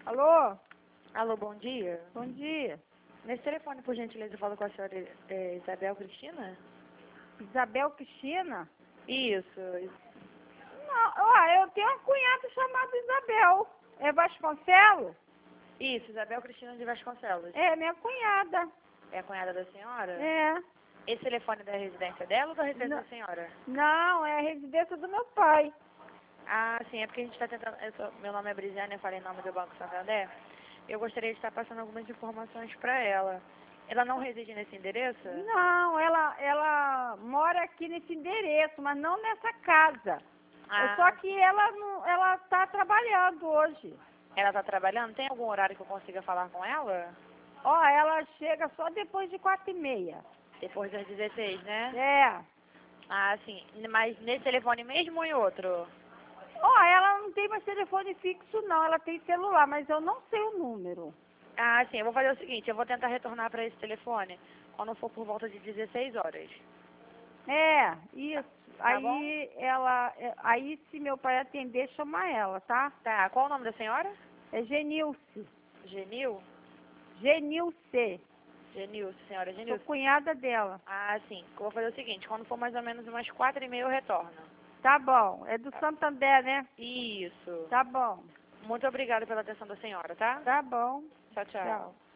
Alô? Alô, bom dia. Bom dia. Nesse telefone, por gentileza, eu falo com a senhora Isabel Cristina? Isabel Cristina? Isso. Não, ó, eu tenho uma cunhada chamada Isabel. É Vasconcelos? Isso, Isabel Cristina de Vasconcelos. É minha cunhada. É a cunhada da senhora? É. Esse telefone é da residência dela ou da residência Não, da senhora? não, é a residência do meu pai. Ah, sim, é porque a gente está tentando... meu nome é Brisiane, eu falei em nome do Banco Santander. Eu gostaria de estar passando algumas informações para ela. Ela não reside nesse endereço? Não, ela mora aqui nesse endereço, mas não nessa casa. Ah, Só que ela está trabalhando hoje. ela está trabalhando? Tem algum horário que eu consiga falar com ela? Ó, ela chega só depois de 4h30. Depois das 16, né? É. Ah, sim. Mas nesse telefone mesmo ou em outro? Ó, ela não tem mais telefone fixo, não. Ela tem celular, mas eu não sei o número. Ah, sim. Eu vou fazer o seguinte. Eu vou tentar retornar para esse telefone quando for por volta de 16 horas. É, isso. Tá bom? Aí se meu pai atender, chama ela, tá? Tá. Qual o nome da senhora? É Genilce. Genil? Genilce. Genilce, senhora Sou Genilce. cunhada dela. Ah, sim. Eu vou fazer o seguinte. Quando for mais ou menos umas 4h30 eu retorno. Tá bom. É do Santander, né? Isso. Tá bom. Muito obrigada pela atenção da senhora, tá? Tá bom. Tchau, tchau. Tchau.